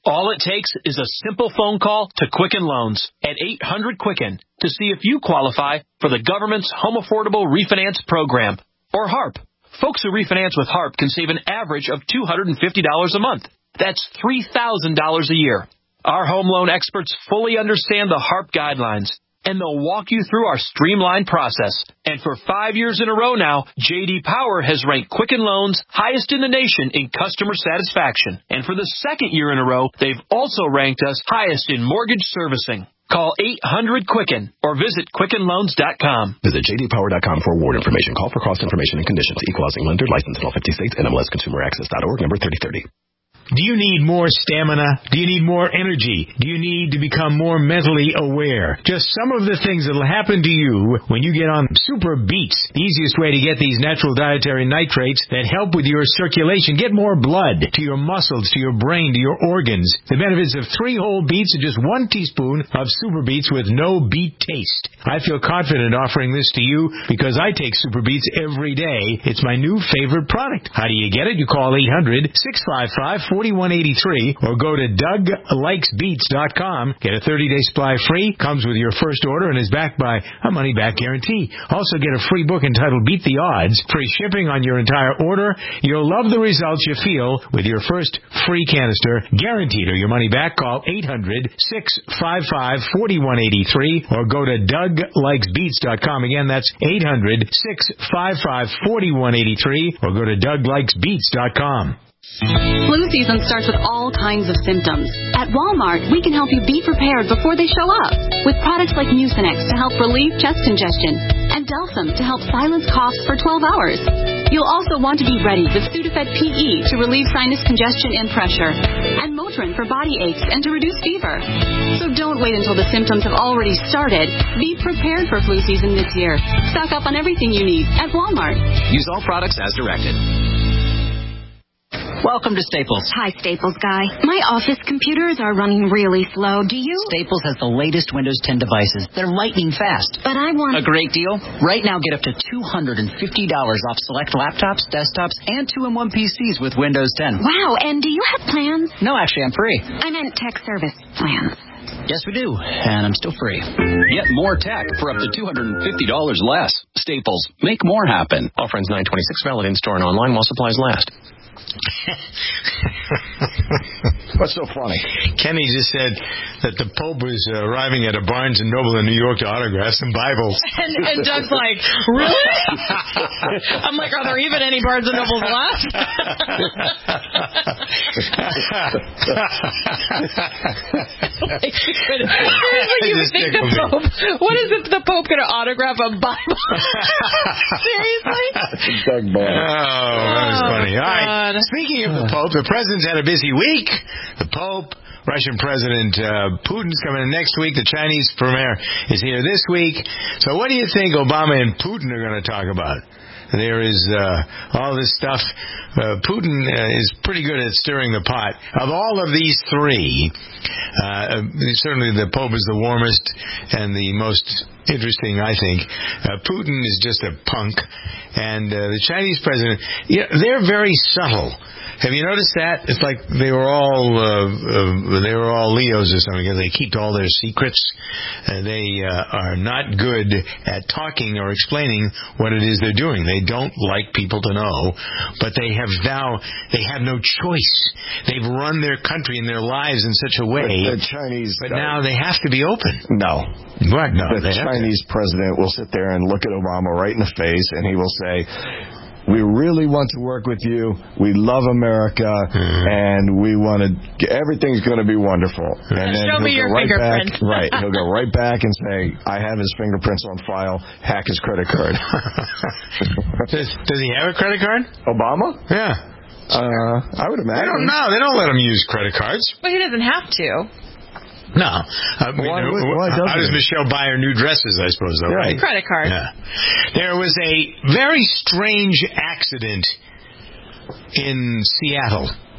All it takes is a simple phone call to Quicken Loans at eight hundred Quicken to see if you qualify for the government's Home Affordable Refinance Program, or HARP. Folks who refinance with HARP can save an average of two hundred fifty dollars a month. That's three thousand dollars a year. Our home loan experts fully understand the HARP guidelines, and they'll walk you through our streamlined process. And for five years in a row now, J D Power has ranked Quicken Loans highest in the nation in customer satisfaction. And for the second year in a row, they've also ranked us highest in mortgage servicing. Call eight hundred Quicken or visit Quicken Loans dot com. Visit J D Power dot com for award information. Call for cost information and conditions. Equal housing lender. Licensed in all fifty states. N M L S Consumer Access dot org. Number thirty thirty. Do you need more stamina? Do you need more energy? Do you need to become more mentally aware? Just some of the things that will happen to you when you get on Super Beets, the easiest way to get these natural dietary nitrates that help with your circulation. Get more blood to your muscles, to your brain, to your organs. The benefits of three whole beets and just one teaspoon of Super Beets with no beet taste. I feel confident offering this to you because I take Super Beets every day. It's my new favorite product. How do you get it? You call eight hundred, six five five, four one eight three or go to Doug Likes Beets dot com. Get a thirty day supply free. Comes with your first order and is backed by a money-back guarantee. Also get a free book entitled Beat the Odds. Free shipping on your entire order. You'll love the results you feel with your first free canister. Guaranteed or your money back. Call eight hundred, six five five, four one eight three or go to Doug Likes Beets dot com. Again, that's eight hundred, six five five, four one eight three or go to Doug Likes Beets dot com. Flu season starts with all kinds of symptoms. At Walmart, we can help you be prepared before they show up with products like Mucinex to help relieve chest congestion and Delsum to help silence coughs for twelve hours. You'll also want to be ready with Sudafed P E to relieve sinus congestion and pressure, and Motrin for body aches and to reduce fever. So don't wait until the symptoms have already started. Be prepared for flu season this year. Stock up on everything you need at Walmart. Use all products as directed. Welcome to Staples. Hi, Staples guy. My office computers are running really slow. Do you? Staples has the latest Windows ten devices. They're lightning fast. But I want... A great deal? Right now, get up to two hundred fifty dollars off select laptops, desktops, and two in one P Cs with Windows ten. Wow, and do you have plans? No, actually, I'm free. I meant tech service plans. Yes, we do, and I'm still free. Get more tech for up to two hundred fifty dollars less. Staples. Make more happen. Offer ends nine twenty-six, valid in store and online while supplies last. What's so funny? Kenny just said that the Pope was uh, arriving at a Barnes and Noble in New York to autograph some Bibles. And, and Doug's like, really? I'm like, are there even any Barnes and Nobles left? Like, seriously, you would think the Pope, what is it, the Pope going to autograph a Bible? Seriously? Doug Barnes. Oh, that was funny. All right. God. Speaking of the Pope, the president's had a busy week. The Pope, Russian President uh, Putin's coming in next week. The Chinese premier is here this week. So what do you think Obama and Putin are going to talk about? There is uh, all this stuff. Uh, Putin uh, is pretty good at stirring the pot. Of all of these three, uh, certainly the Pope is the warmest and the most interesting, I think. Uh, Putin is just a punk. And uh, the Chinese president, you know, they're very subtle. Have you noticed that? It's like they were all uh, uh, they were all Leos or something because they keep all their secrets. Uh, they uh, are not good at talking or explaining what it is they're doing. They don't like people to know, but they have now they have no choice. They've run their country and their lives in such a way. But the Chinese, but now they have to be open. No, what? No, the Chinese president will sit there and look at Obama right in the face, and he will say, we really want to work with you. We love America, mm-hmm. and we want to. Everything's going to be wonderful. And then show me he'll your go right back. fingerprints. Right, he'll go right back and say, "I have his fingerprints on file. Hack his credit card." does, does he have a credit card? Obama? Yeah. Uh, I would imagine. They don't know. They don't let him use credit cards. But he doesn't have to. No. Uh, why, know, why how does Michelle buy her new dresses, I suppose, though, yeah. right? Credit card. Yeah. There was a very strange accident in Seattle.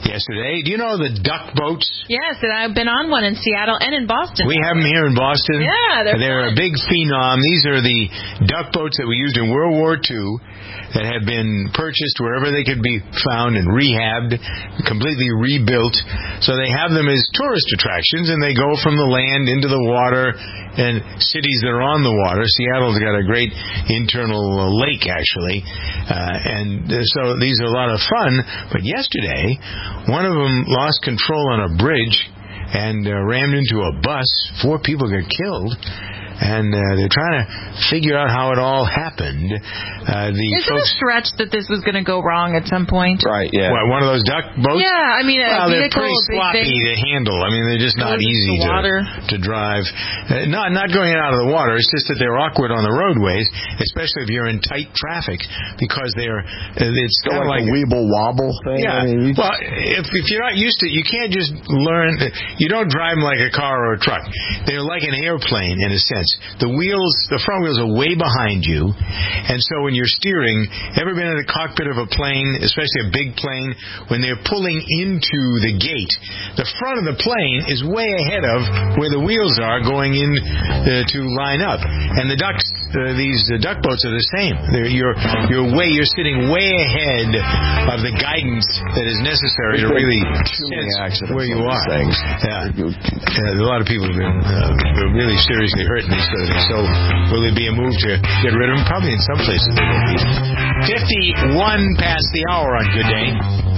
yesterday. Do you know the duck boats? Yes, and I've been on one in Seattle and in Boston. We have them here in Boston. Yeah, they're They're fun. a big phenom. These are the duck boats that we used in World War Two that have been purchased wherever they could be found and rehabbed, completely rebuilt. So they have them as tourist attractions, and they go from the land into the water and cities that are on the water. Seattle's got a great internal uh, lake, actually. Uh, and uh, so these are a lot of fun. But yesterday, one of them lost control on a bridge and uh, rammed into a bus. Four people got killed. And uh, they're trying to figure out how it all happened. Uh, the Is folks, it a stretch that this was going to go wrong at some point? Right, yeah. What, one of those duck boats? Yeah, I mean, a well, they're vehicle, pretty a big sloppy thing. to handle. I mean, they're just not Goes easy into the water. to, to drive. Uh, not not going out of the water. It's just that they're awkward on the roadways, especially if you're in tight traffic, because they're uh, it's So kind of like, like a weeble wobble thing? yeah. I mean, you well, if if you're not used to it, you can't just learn. You don't drive them like a car or a truck. They're like an airplane in a sense. The wheels, the front wheels are way behind you, and so when you're steering, ever been in the cockpit of a plane, especially a big plane, when they're pulling into the gate, the front of the plane is way ahead of where the wheels are going in uh, to line up. And the ducks, uh, these uh, duck boats are the same. They're, you're you're way you're sitting way ahead of the guidance that is necessary to really sense where you are. Things. Yeah. yeah, a lot of people have been uh, really seriously hurt in these sort of things. So will there be a move to get rid of them? Probably in some places there will be. fifty-one past the hour on Good Day.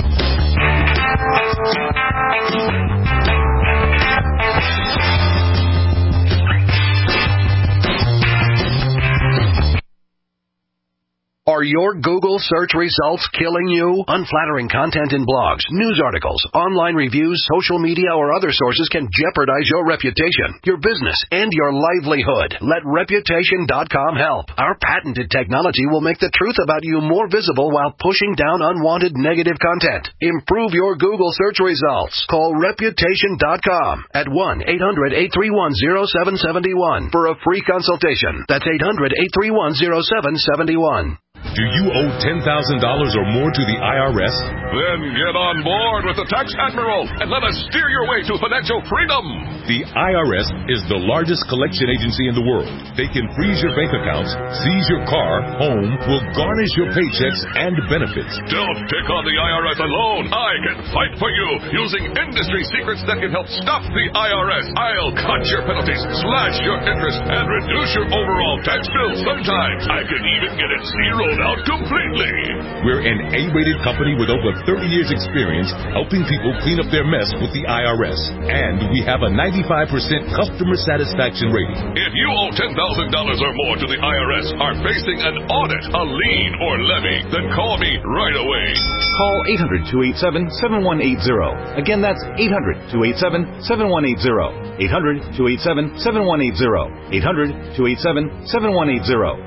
Are your Google search results killing you? Unflattering content in blogs, news articles, online reviews, social media, or other sources can jeopardize your reputation, your business, and your livelihood. Let Reputation dot com help. Our patented technology will make the truth about you more visible while pushing down unwanted negative content. Improve your Google search results. Call Reputation dot com at one eight hundred eight three one zero seven seven one for a free consultation. That's eight hundred eight three one zero seven seven one. Do you owe ten thousand dollars or more to the I R S? Then get on board with the Tax Admiral and let us steer your way to financial freedom. The I R S is the largest collection agency in the world. They can freeze your bank accounts, seize your car, home, will garnish your paychecks and benefits. Don't pick on the I R S alone. I can fight for you using industry secrets that can help stop the I R S. I'll cut your penalties, slash your interest, and reduce your overall tax bill. Sometimes I can even get it zeroed out completely. We're an A-rated company with over thirty years experience helping people clean up their mess with the I R S. And we have a ninety-five percent customer satisfaction rating. If you owe ten thousand dollars or more to the I R S, are facing an audit, a lien, or levy, then call me right away. Call eight hundred two eight seven seven one eight zero. Again, that's eight hundred two eight seven seven one eight zero. eight hundred two eight seven seven one eight zero. eight hundred two eight seven seven one eight zero.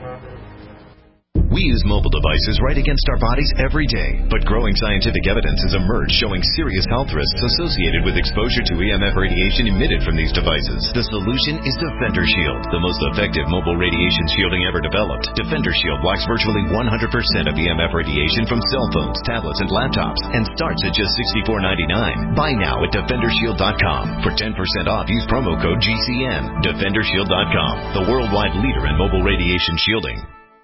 We use mobile devices right against our bodies every day, but growing scientific evidence has emerged showing serious health risks associated with exposure to E M F radiation emitted from these devices. The solution is Defender Shield, the most effective mobile radiation shielding ever developed. Defender Shield blocks virtually one hundred percent of E M F radiation from cell phones, tablets, and laptops, and starts at just sixty-four ninety-nine. Buy now at Defender Shield dot com. For ten percent off, use promo code G C N. Defender Shield dot com, the worldwide leader in mobile radiation shielding.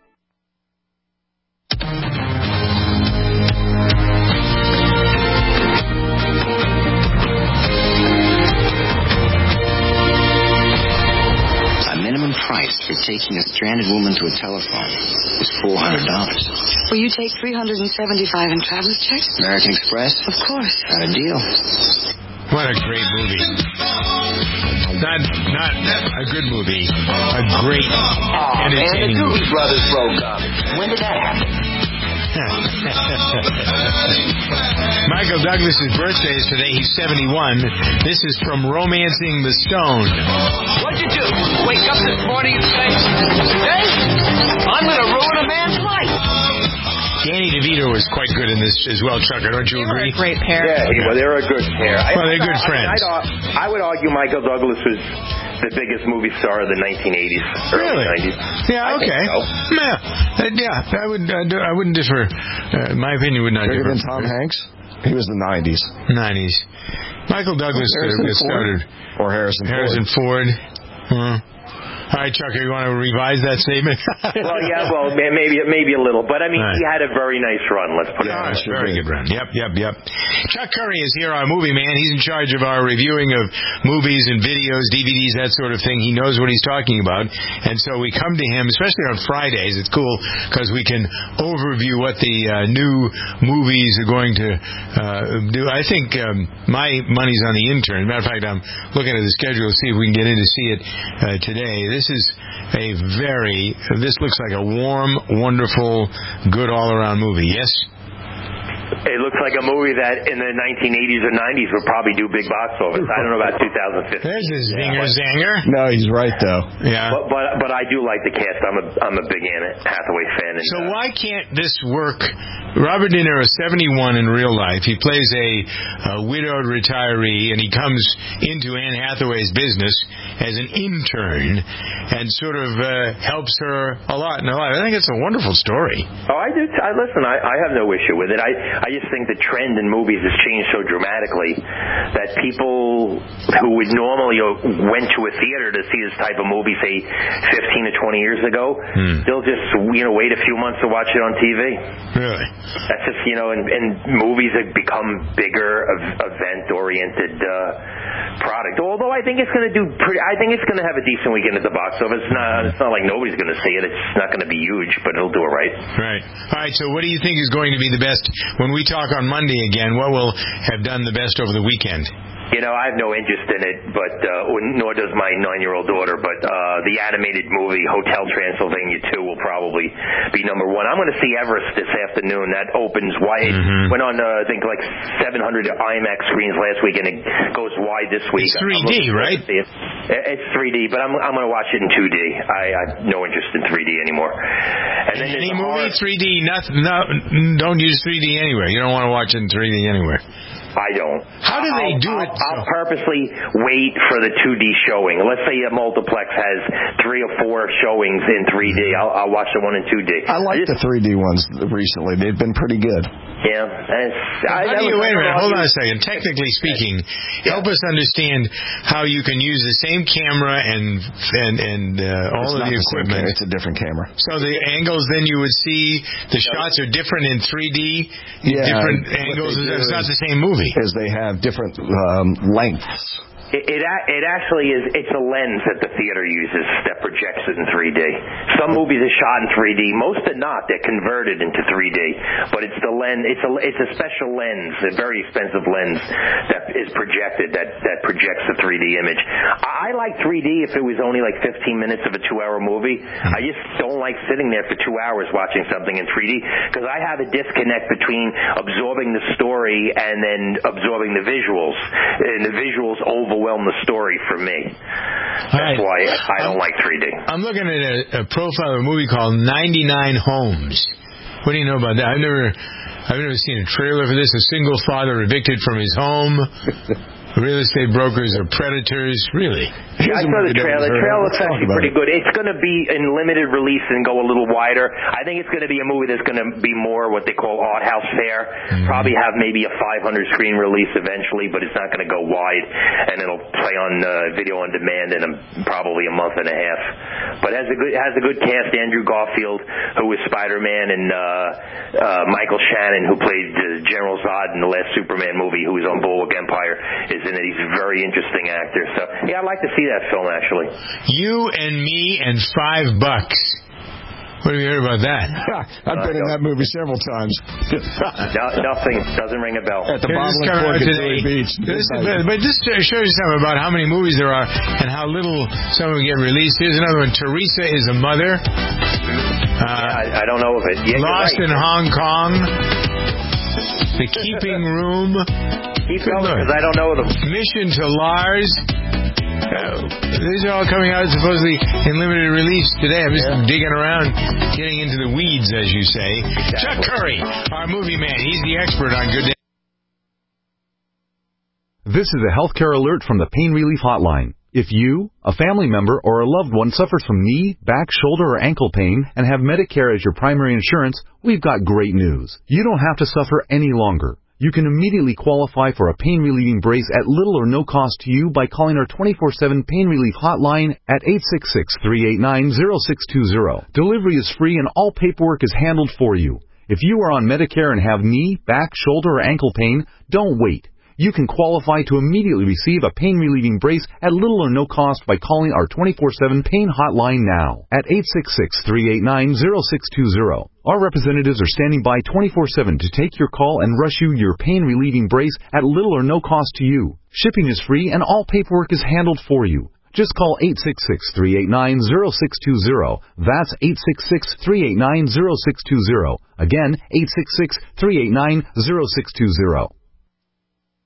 Minimum price for taking a stranded woman to a telephone is four hundred dollars. Will you take three hundred seventy-five in traveler's checks? American Express? Of course. Got a deal. What a great movie. Not not a good movie. A great, oh, entertaining man, the movie. Doobie Brothers broke up. When did that happen? Michael Douglas's birthday is today. He's seventy-one. This is from Romancing the Stone. What'd you do? Wake up this morning and say, hey, I'm going to ruin a man's life. Danny DeVito was quite good in this as well, Chucker. Don't you they agree? Were a great pair. Yeah, well, they're a good pair. Well, they're good I, friends. I, I'd, I would argue Michael Douglas was the biggest movie star of the nineteen eighties, early really? nineties. Yeah, I okay. So. Yeah, uh, yeah, I would. Uh, I wouldn't differ. Uh, my opinion would not Bigger differ. than Tom Hanks? He was the nineties. nineties. Michael Douglas uh, started. Or Harrison Ford. Harrison Ford. Huh. All right, Chuck, you want to revise that statement? Well, yeah, well, maybe maybe a little. But, I mean, right. he had a very nice run, let's put it yeah, that way. Very good run. Yep, yep, yep. Chuck Curry is here, our movie man. He's in charge of our reviewing of movies and videos, D V Ds, that sort of thing. He knows what he's talking about. And so we come to him, especially on Fridays. It's cool because we can overview what the uh, new movies are going to uh, do. I think um, my money's on the intern. Matter of fact, I'm looking at the schedule to see if we can get in to see it uh, today. This is a very, this looks like a warm, wonderful, good all-around movie. Yes? It looks like a movie that in the nineteen eighties or nineties would probably do big box office. I don't know about two thousand fifteen. There's his zinger zanger. No, he's right, though. Yeah. But, but but I do like the cast. I'm a I'm a big Anne Hathaway fan. And, so uh, why can't this work? Robert De Niro is seventy-one in real life. He plays a, a widowed retiree, and he comes into Anne Hathaway's business as an intern and sort of uh, helps her a lot in her life. I think it's a wonderful story. Oh, I do. I listen. I, I have no issue with it. I I just think the trend in movies has changed so dramatically that people who would normally went to a theater to see this type of movie, say fifteen to twenty years ago, hmm. they'll just you know wait a few months to watch it on T V. Really? That's just you know, and, and movies have become bigger, event-oriented uh, product. Although I think it's going to do pretty. I think it's going to have a decent weekend at the box office. It's not. It's not like nobody's going to see it. It's not going to be huge, but it'll do it right. Right. All right. So, what do you think is going to be the best when we talk on Monday again? What will have done the best over the weekend? You know, I have no interest in it, but uh, nor does my nine-year-old daughter. But uh, the animated movie Hotel Transylvania two will probably be number one. I'm going to see Everest this afternoon. That opens wide. Mm-hmm. Went on, uh, I think, like seven hundred IMAX screens last week, and it goes wide this week. It's three D, right? It. It's three D, but I'm I'm going to watch it in two D. I, I have no interest in three D anymore. And then any movie three D, nothing. No, don't use three D anywhere. You don't want to watch it in three D anywhere. I don't. How do they I'll, do I'll, it? I'll purposely wait for the two D showing. Let's say a multiplex has three or four showings in three D. I'll, I'll watch the one in two D. I like just, the three D ones recently. They've been pretty good. Yeah. I, how do you, wait a minute. Hold on a second. Technically speaking, yeah. help us understand how you can use the same camera and and and uh, all it's of the the equipment. It's a different camera. So the angles then you would see the shots are different in three D. Yeah, different angles. It's not the same movie. Is they have different um, lengths. It, it it actually is. It's a lens that the theater uses that projects it in three D. Some movies are shot in three D. Most are not. They're converted into three D. But it's the lens. It's a it's a special lens, a very expensive lens that is projected that that projects the three D image. I like three D if it was only like fifteen minutes of a two-hour movie. I just don't like sitting there for two hours watching something in three D because I have a disconnect between absorbing the story and then absorbing the visuals. And the visuals over. Overwhelm the story for me. That's right. why I don't I'm, like three D. I'm looking at a, a profile of a movie called ninety-nine Homes. What do you know about that? I've never, I've never seen a trailer for this. A single father evicted from his home. Real estate brokers are predators. Really? Yeah, I saw the trailer. The trailer looks actually pretty good. It's going to be in limited release and go a little wider. I think it's going to be a movie that's going to be more what they call art house fare. Mm-hmm. Probably have maybe a five hundred screen release eventually, but it's not going to go wide, and it'll play on uh, video on demand in a, probably a month and a half. But it has a good has a good cast. Andrew Garfield, who was Spider-Man, and uh, uh, Michael Shannon, who played uh, General Zod in the last Superman movie, who was on Bulwark Empire, is in it. He's a very interesting actor. So yeah, I'd like to see that film actually. You and Me and Five Bucks. What have you heard about that? I've been uh, in that movie several times. no, nothing. Doesn't ring a bell. At the Bottle and Cork at Dewey Beach. This is, but this shows you something about how many movies there are and how little some of them get released. Here's another one. Teresa is a Mother. Uh, yeah, I, I don't know of it. Yeah, Lost right. in Hong Kong. The Keeping Room. Keep going, because I don't know them. Mission to Lars. Uh, these are all coming out supposedly in limited release today. I'm just yeah. digging around, getting into the weeds, as you say. Exactly. Chuck Curry, our movie man. He's the expert on Good Day. This is a healthcare alert from the Pain Relief Hotline. If you, a family member, or a loved one suffers from knee, back, shoulder, or ankle pain and have Medicare as your primary insurance, we've got great news. You don't have to suffer any longer. You can immediately qualify for a pain-relieving brace at little or no cost to you by calling our twenty-four seven Pain Relief Hotline at eight six six, three eight nine, zero six two zero. Delivery is free and all paperwork is handled for you. If you are on Medicare and have knee, back, shoulder, or ankle pain, don't wait. You can qualify to immediately receive a pain-relieving brace at little or no cost by calling our twenty-four seven Pain Hotline now at eight six six, three eight nine, zero six two zero. Our representatives are standing by twenty-four seven to take your call and rush you your pain-relieving brace at little or no cost to you. Shipping is free and all paperwork is handled for you. Just call eight six six, three eight nine, zero six two zero. That's eight six six, three eight nine, zero six two zero. Again, eight six six, three eight nine, zero six two zero.